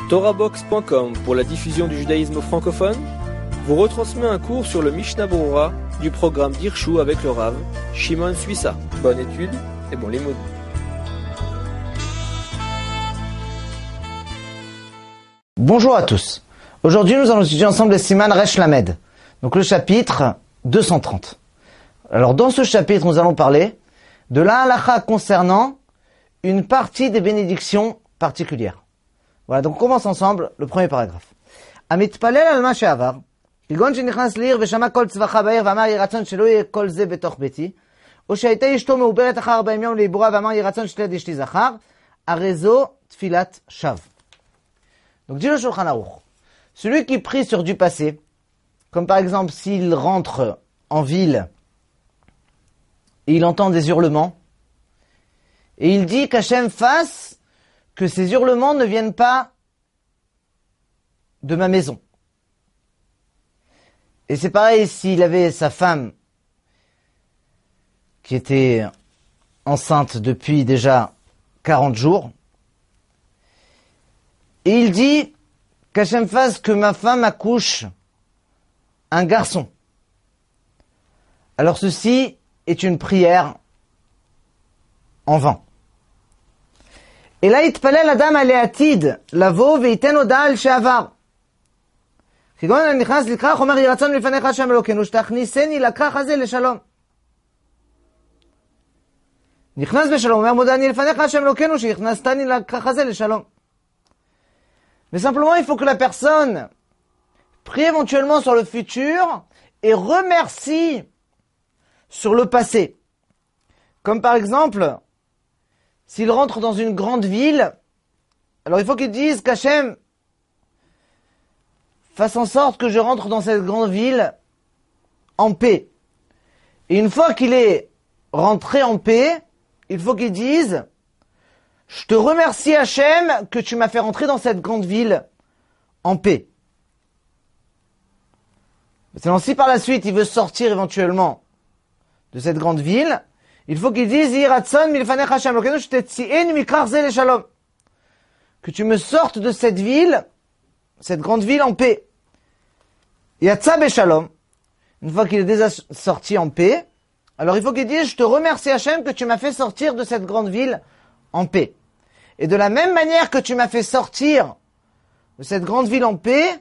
TorahBox.com pour la diffusion du judaïsme francophone vous retransmet un cours sur le Mishnah Berurah du programme d'Hirshu avec le Rav Shimon Suissa. Bonne étude et bon limoud. Bonjour à tous. Aujourd'hui, nous allons étudier ensemble les Siman Resh Lamed, donc le chapitre 230. Alors, dans ce chapitre, nous allons parler de la halakha concernant une partie des bénédictions particulières. Voilà, donc on commence ensemble le premier paragraphe. Amitpalel al ma she'avar, כגון שנכנס לעיר ושמע כל צווחה בעיר ואמר יהי רצון שלא יהיה כל זה בתוך ביתי, או שהייתה אשתו מעוברת אחר 40 יום לעיבורה ואמר יהי רצון שתלד אשתי זכר, הרי זו תפילת שווא. Donc dit le Shulchan Aruch, celui qui prie sur du passé, comme par exemple s'il rentre en ville et il entend des hurlements, et il dit qu'Hachem fasse que ces hurlements ne viennent pas de ma maison. Et c'est pareil s'il avait sa femme qui était enceinte depuis déjà 40 jours, et il dit qu'Hachem fasse que ma femme accouche un garçon. Alors ceci est une prière en vain. Et là, יתפלל אדם על העתיד לבוא וייתן הודעה על שעבר. כגון אני נכנס לכרך, אומר יהי רצון לפניך השם אלוקינו, שתכניסני לכרך הזה לשלום. נכנס בשלום, אומר מודה אני לפניך השם אלוקינו, שהכנסתני לכרך הזה לשלום. Mais simplement, il faut que la personne prie éventuellement sur le futur et remercie sur le passé. Comme par exemple, s'il rentre dans une grande ville, alors il faut qu'il dise qu'Hachem fasse en sorte que je rentre dans cette grande ville en paix. Et une fois qu'il est rentré en paix, il faut qu'il dise je te remercie Hachem que tu m'as fait rentrer dans cette grande ville en paix. Sinon, si par la suite il veut sortir éventuellement de cette grande ville, il faut qu'il dise que tu me sortes de cette ville, cette grande ville en paix. Yatsa beshalom, une fois qu'il est déjà sorti en paix, alors il faut qu'il dise je te remercie Hachem que tu m'as fait sortir de cette grande ville en paix. Et de la même manière que tu m'as fait sortir de cette grande ville en paix,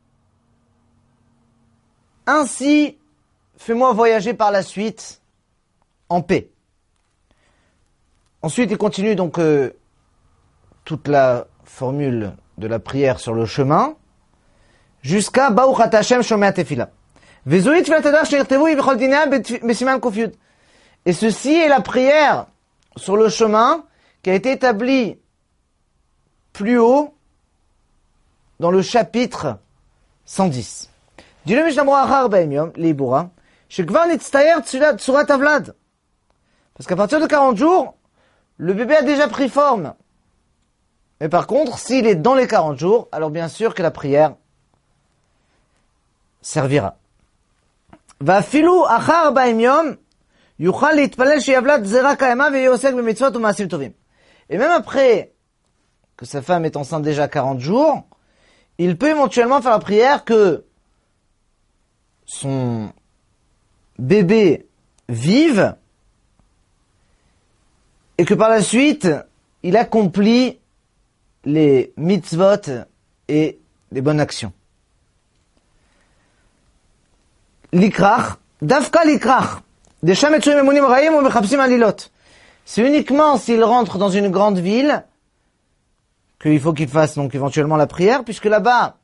ainsi fais-moi voyager par la suite en paix. Ensuite, il continue donc toute la formule de la prière sur le chemin, jusqu'à Baruch ata Hashem shomea tefila. Vezui tfilat hadar shenirtevu b'chol dinah b'siman kuf yud. Et ceci est la prière sur le chemin qui a été établie plus haut dans le chapitre 110. Dit le Mishnah Berurah achar 40 yom leibura, shekvar nitztayer tsurat avlad. Parce qu'à partir de 40 jours, le bébé a déjà pris forme. Mais par contre, s'il est dans les 40 jours, alors bien sûr que la prière servira. Vafilu achar 40 yom yuchal litpalel sheyavlad zera kayama ve'yehi osek b'mitzvot u'ma'asim tovim. Et même après que sa femme est enceinte déjà 40 jours, il peut éventuellement faire la prière que son bébé vive et que par la suite, il accomplit les mitzvot et les bonnes actions. Likrach, dafka likrach, des shametsuim emunim raim ou mechapsim alilot. C'est uniquement s'il rentre dans une grande ville qu'il faut qu'il fasse donc éventuellement la prière, puisque là-bas,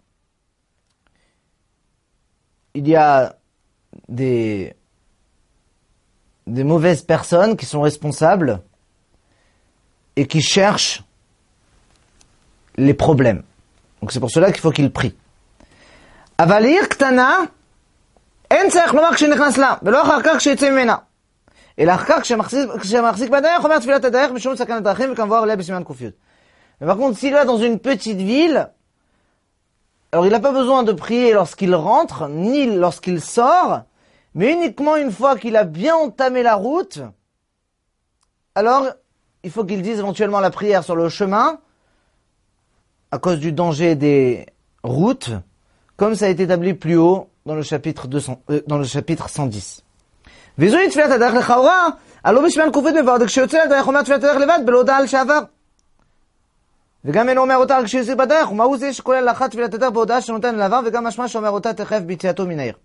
il y a des mauvaises personnes qui sont responsables et qui cherchent les problèmes. Donc c'est pour cela qu'il faut qu'il prie. Avalir ktana, en tzarich lomar kshenechnas la, velo achar kach ksheyitzeh mimena. אלא אחר כך כשמחזיק בדרך, אומר תפילת הדרך משום סכנת דרכים וכמבואר עליה בסימן ק"י. Mais par contre, s'il va dans une petite ville, alors il n'a pas besoin de prier lorsqu'il rentre, ni lorsqu'il sort, mais uniquement une fois qu'il a bien entamé la route, alors il faut qu'il dise éventuellement la prière sur le chemin, à cause du danger des routes, comme ça a été établi plus haut dans le chapitre 110. וזוהי תפילת הדרך לכאורה, הלא בשמן כופית מבעוד, כשיוצא לדרך אומר תפילת הדרך לבד, בלא הודעה על שעבר. וגם אינו אומר אותה רק כשיוצא בדרך, ומהו זה שכולל לאחת תפילת הדרך בהודעה שנותן לעבר, וגם משמע שאומר אותה תכף ביציאתו מן העיר.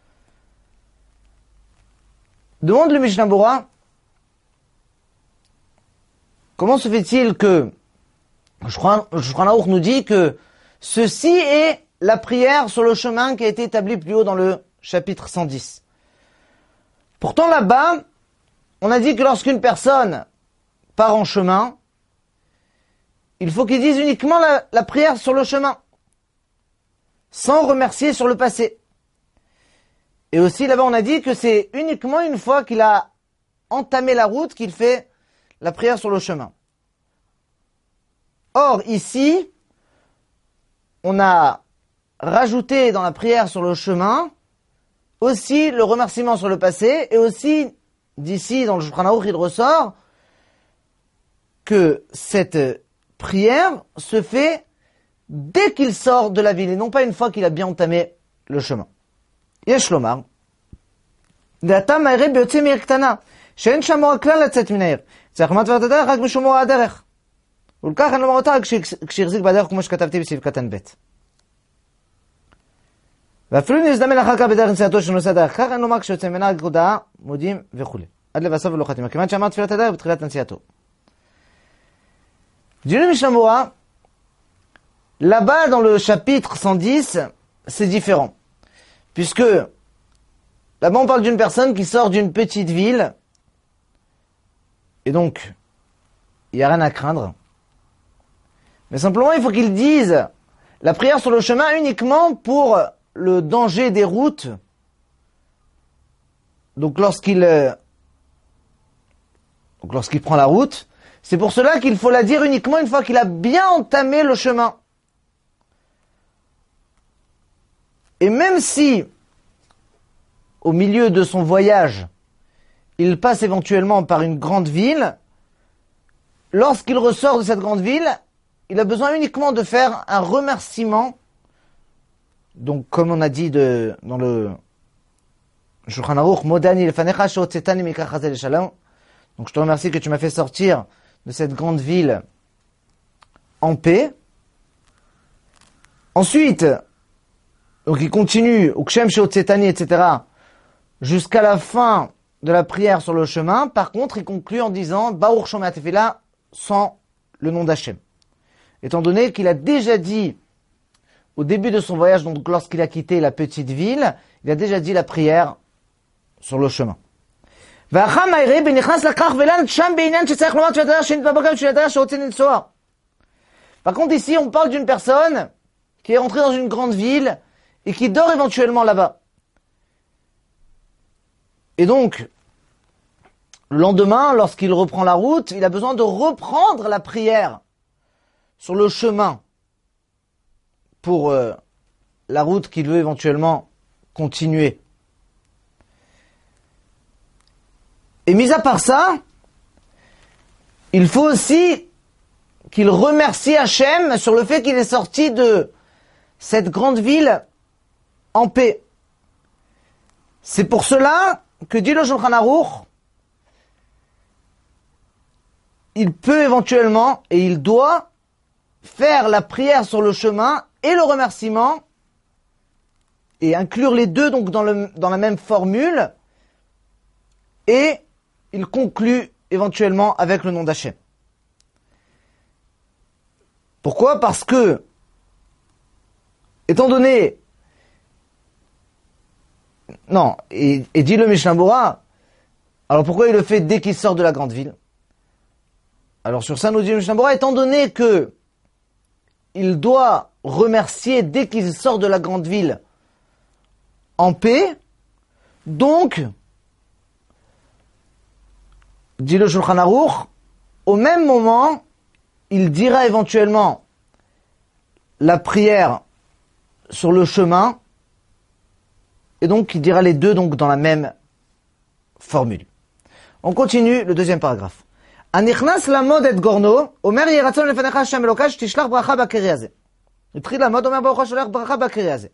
Demande le Mishnah Bora, comment se fait-il que Shulchan Aruch nous dit que ceci est la prière sur le chemin qui a été établie plus haut dans le chapitre 110. Pourtant là-bas, on a dit que lorsqu'une personne part en chemin, il faut qu'il dise uniquement la prière sur le chemin, sans remercier sur le passé. Et aussi là-bas on a dit que c'est uniquement une fois qu'il a entamé la route qu'il fait la prière sur le chemin. Or ici, on a rajouté dans la prière sur le chemin aussi le remerciement sur le passé, et aussi d'ici dans le Shulchan Aruch il ressort que cette prière se fait dès qu'il sort de la ville et non pas une fois qu'il a bien entamé le chemin. יש לומר, דעתה מהירי ביוצא מעיר קטנה, שאין שם מורה כלל לצאת מן העיר. צריך לומר תפילת הדרך רק משום מורה הדרך. ולכך אין לומר אותה רק כשהחזיק בדרך כמו שכתבתי בסעיף קטן ב'. ואפילו אם נזדמן אחר כך בדרך נסיעתו של נוסע דרך כך, אין לומר כשיוצא ממנה רק הודעה, מודים וכו'. עד לבסוף ולא חתימה, כיוון שאמר תפילת הדרך בתחילת נסיעתו. Dis le Mishnah Bora, là-bas dans le chapitre 110, c'est différent. Puisque là-bas on parle d'une personne qui sort d'une petite ville, et donc il n'y a rien à craindre. Mais simplement il faut qu'il dise la prière sur le chemin uniquement pour le danger des routes. Donc lorsqu'il prend la route, c'est pour cela qu'il faut la dire uniquement une fois qu'il a bien entamé le chemin. Et même si, au milieu de son voyage, il passe éventuellement par une grande ville, lorsqu'il ressort de cette grande ville, il a besoin uniquement de faire un remerciement. Donc, comme on a dit dans le Shulchan Aruch, Modani lefanecha shehotzetani mikach hazeh leshalom. Donc, je te remercie que tu m'as fait sortir de cette grande ville en paix. Ensuite, donc il continue, Ukshem shehotzetani, etc., jusqu'à la fin de la prière sur le chemin. Par contre, il conclut en disant Baruch Shomea Tefila sans le nom d'Hachem. Étant donné qu'il a déjà dit au début de son voyage, donc lorsqu'il a quitté la petite ville, il a déjà dit la prière sur le chemin. Par contre, ici, on parle d'une personne qui est rentrée dans une grande ville et qui dort éventuellement là-bas. Et donc, le lendemain, lorsqu'il reprend la route, il a besoin de reprendre la prière sur le chemin pour la route qu'il veut éventuellement continuer. Et mis à part ça, il faut aussi qu'il remercie Hachem sur le fait qu'il est sorti de cette grande ville en paix. C'est pour cela que dit le Shulchan Aruch, il peut éventuellement et il doit faire la prière sur le chemin et le remerciement et inclure les deux donc dans la même formule, et il conclut éventuellement avec le nom d'Hachem. Pourquoi ? Parce que, étant donné, non, et dit le Mishnah Bora, alors pourquoi il le fait dès qu'il sort de la grande ville ? Alors sur ça nous dit le Mishnah Bora, étant donné que il doit remercier dès qu'il sort de la grande ville en paix, donc, dit le Shulchan Aruch, au même moment, il dira éventuellement la prière sur le chemin, et donc il dira les deux donc dans la même formule. On continue le deuxième paragraphe. Anichnas lamod et gorno, omer yeratzon lefanecha Hashem Elokai shtishlach bracha bakeri hazeh. התחיל לעמוד, אומר ברוך הוא שולח ברכה בקרי הזה.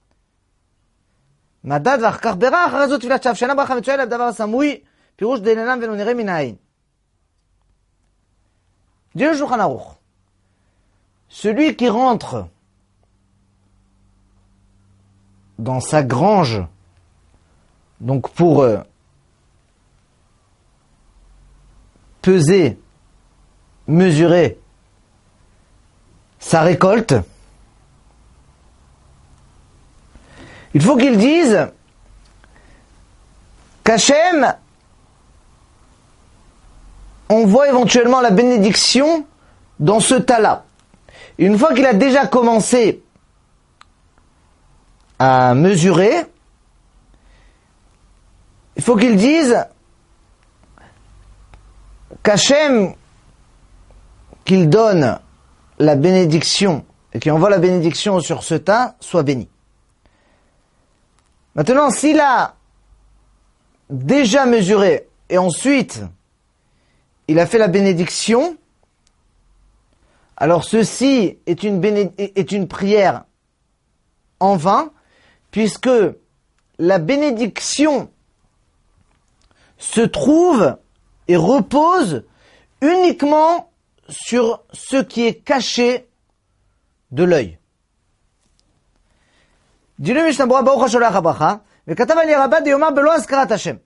מדד ואחר כך ברח, אחרי זאת תפילת שווא, שאינה ברכה מצויה לדבר הסמוי, פירוש דהינם ולא נראה מן העין. Dit le Shulchan Aruch, celui qui rentre dans sa grange, donc pour peser, mesurer sa récolte, il faut qu'il dise qu'Hachem envoie éventuellement la bénédiction dans ce tas-là. Une fois qu'il a déjà commencé à mesurer, il faut qu'il dise qu'Hachem, qu'il donne la bénédiction et qu'il envoie la bénédiction sur ce tas, soit béni. Maintenant, s'il a déjà mesuré et ensuite il a fait la bénédiction, alors ceci est une prière en vain, puisque la bénédiction se trouve et repose uniquement sur ce qui est caché de l'œil. Dit le Mishnah Berurah, Baruch HaSholach HaBracha, וכתב על ירבא דיומר בלא הזכרת השם.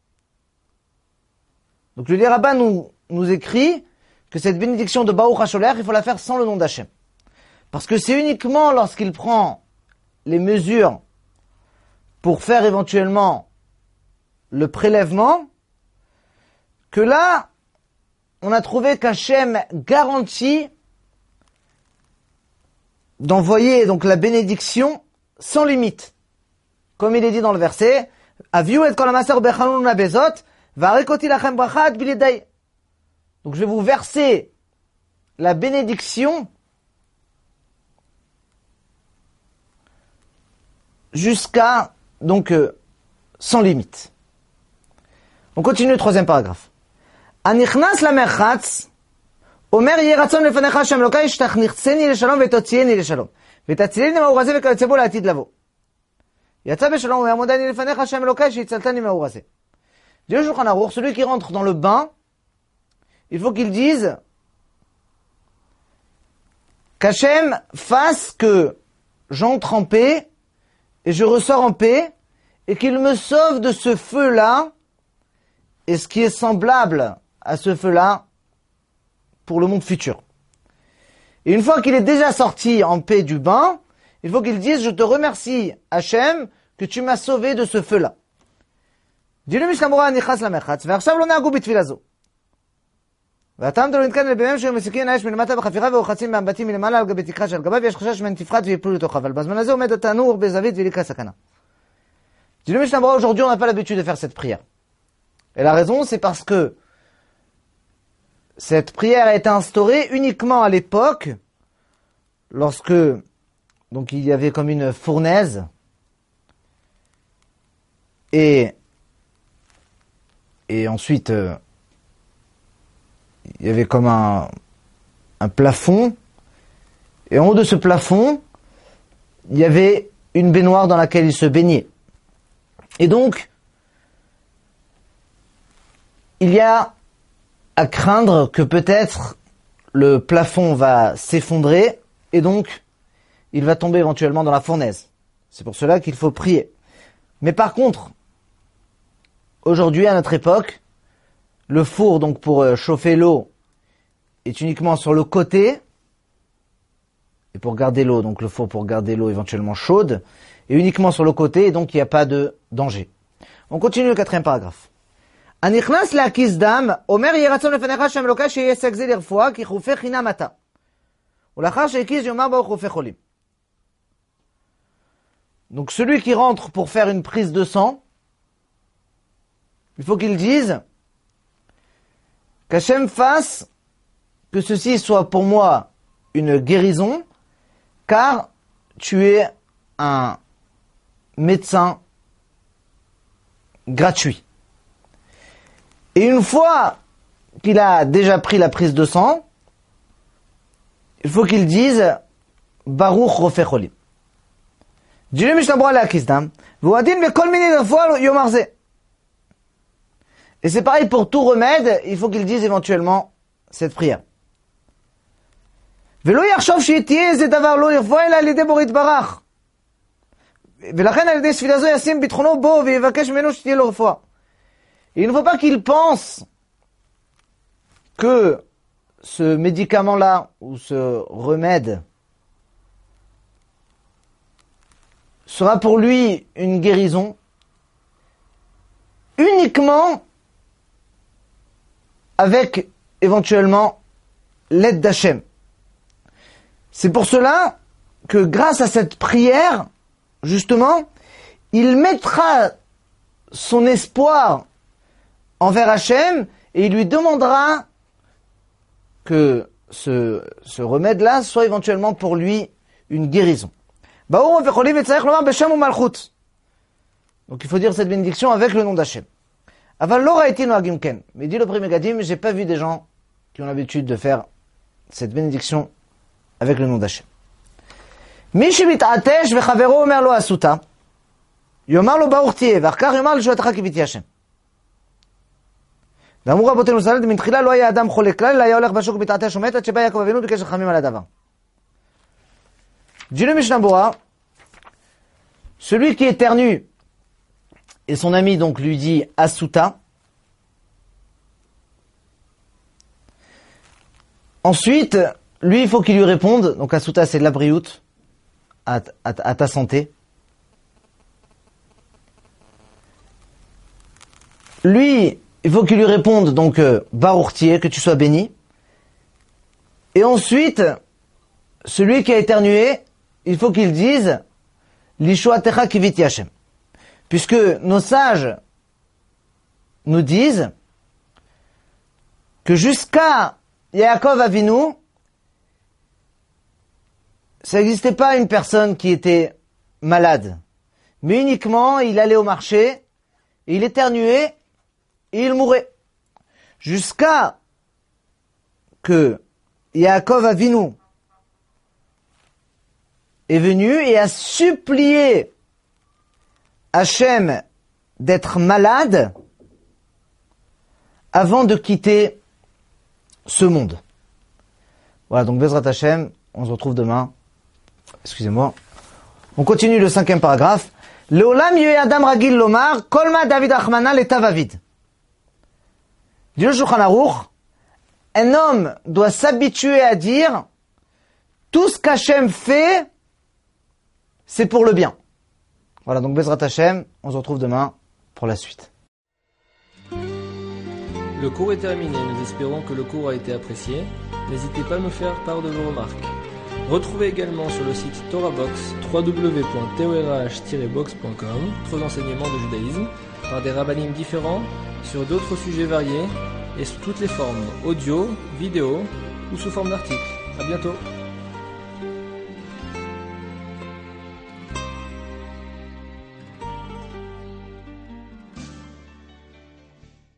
Donc le Rabbah nous écrit que cette bénédiction de Baruch HaSholach, il faut la faire sans le nom d'Hachem. Parce que c'est uniquement lorsqu'il prend les mesures pour faire éventuellement le prélèvement que là, on a trouvé qu'Hachem garantit d'envoyer donc la bénédiction sans limite. Comme il est dit dans le verset, Aviu et kol hamaser bechanun bezot, varekoti lachem brachat bilidei. Donc je vais vous verser la bénédiction jusqu'à donc sans limite. On continue le troisième paragraphe. Anichnas lamerchatz omer yeh ratzon lefanecha Hashem Elokai shtachnichtzeni leshalom vetotzieni leshalom vetatzileni מהאור הזה וכיוצא בו לעתיד לבוא. יצא בשלום ויעמודני לפניך Hashem Elokai שהצלתני מהאור הזה. Dit le Shulchan Aruch, celui qui rentre dans le bain, il faut qu'il dise qu'Hachem fasse que j'entre en paix et je ressors en paix et qu'il me sauve de ce feu-là et ce qui est semblable à ce feu-là pour le monde futur. Et une fois qu'il est déjà sorti en paix du bain, il faut qu'il dise je te remercie Hachem que tu m'as sauvé de ce feu-là. dit le Mishnah Berurah nichas lamerchatz ועכשיו לא נהגו בתפילה זו. והטעם דלו נתקן לביניהם שהם מסיקים האש מלמטה בחפירה ורוחצים באמבטים מלמעלה על גבי תקרה שעל גביו ויש חשש שמהם תפחת ויפלו לתוכה, אבל בזמן הזה עומד התנור בזווית וליקה סכנה. dit le Mishnah Berurah, aujourd'hui on n'a pas l'habitude de faire cette prière. Et la raison c'est parce que cette prière a été instaurée uniquement à l'époque lorsque donc il y avait comme une fournaise et ensuite il y avait comme un plafond et en haut de ce plafond il y avait une baignoire dans laquelle il se baignait. Et donc il y a à craindre que peut-être le plafond va s'effondrer et donc il va tomber éventuellement dans la fournaise. C'est pour cela qu'il faut prier. Mais par contre, aujourd'hui, à notre époque, le four donc pour chauffer l'eau est uniquement sur le côté et pour garder l'eau, donc le four pour garder l'eau éventuellement chaude, est uniquement sur le côté et donc il n'y a pas de danger. On continue le quatrième paragraphe. Anichnas להקיז דם, אומר יהי רצון לפניך השם אלוקי שיהיה הישג זה לרפואה, כי חופי חינם אתה. ולאחר שהקיז יאמר ברוך רופא חולים. Donc celui qui rentre pour faire une prise de sang, il faut qu'il dise qu'Hachem fasse que ceci soit pour moi une guérison, car tu es un médecin gratuit. Et une fois qu'il a déjà pris la prise de sang, il faut qu'il dise Baruch Rofeh Cholim. Dit le Mishnah Berurah Akisdam, V'uadin vekol mini refoua yomar zeh. Et c'est pareil pour tout remède, il faut qu'il dise éventuellement cette prière. ולא יחשוב שתהיה איזה דבר לא ירפוא אלא על ידי בורא יתברך. ולכן על ידי תפילה זו ישים ביטחונו בו ויבקש ממנו שתהיה לו רפואה. Il ne faut pas qu'il pense que ce médicament-là ou ce remède sera pour lui une guérison uniquement avec éventuellement l'aide d'Hachem. C'est pour cela que grâce à cette prière, justement, il mettra son espoir envers Hachem et il lui demandera que ce remède-là soit éventuellement pour lui une guérison. Donc il faut dire cette bénédiction avec le nom d'Hachem. Mais dit le premier Gadim, j'ai pas vu des gens qui ont l'habitude de faire cette bénédiction avec le nom d'Hachem. מי שמתעטש וחברו אומר לו אסותא, יאמר לו ברוך תהיה, ואחר כך יאמר לישועתך קיוויתי השם. ואמרו רבותינו ז"ל, מתחילה לא היה אדם חולה כלל, אלא היה הולך בשוק ומתעטש ומת, עד שבא יעקב אבינו ביקש רחמים על הדבר. Dit le Mishnah Berurah, celui qui éternue, et son ami donc lui dit Asuta, ensuite, lui il faut qu'il lui réponde, donc Asuta c'est la brioute, à ta santé. Lui, il faut qu'il lui réponde, donc Baruch Tieh, que tu sois béni. Et ensuite, celui qui a éternué, il faut qu'il dise Lishuatecha kiviti Hashem. Puisque nos sages nous disent que jusqu'à Yaakov Avinu, ça n'existait pas une personne qui était malade, mais uniquement il allait au marché, et il éternuait et il mourait. Jusqu'à que Yaakov Avinu est venu et a supplié Hachem d'être malade avant de quitter ce monde. Voilà, donc Bezrat Hachem, on se retrouve demain. Excusez-moi. On continue le 5e paragraphe. Leolam yoye adam ragil lomar, kolma David Rachmana letav avid. Dit le Shulchan Aruch, un homme doit s'habituer à dire tout ce qu'Hachem fait, c'est pour le bien. Voilà, donc Bezrat Hachem, on se retrouve demain pour la suite. Le cours est terminé, nous espérons que le cours a été apprécié. N'hésitez pas à nous faire part de vos remarques. Retrouvez également sur le site TorahBox www.torah-box.com d'autres enseignements de judaïsme par des rabbinim différents sur d'autres sujets variés et sous toutes les formes audio, vidéo ou sous forme d'articles. À bientôt.